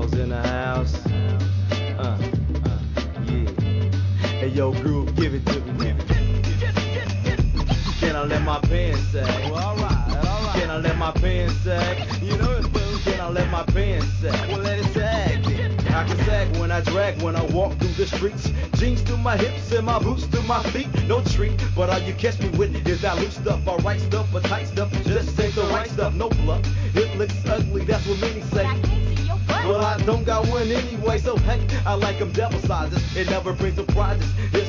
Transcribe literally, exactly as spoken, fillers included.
dogs in the house. Uh, uh, yeah. Hey, yo, Groove, give it to me now. Can I let my pen say? Well, alright, alright. Can I let my pen say? You know it's blue. Can I let my pen say? Well, let it sag. I can sag when I drag, when I walk through the streets. Jeans to my hips and my boots to my feet. No treat, but all you catch me with is that loose stuff. Alright stuff, but tight stuff just ain't the right stuff. No bluff. It looks ugly, that's what many say. Well, I don't got one anyway, so hey, I like them devil sizes. It never brings surprises. It's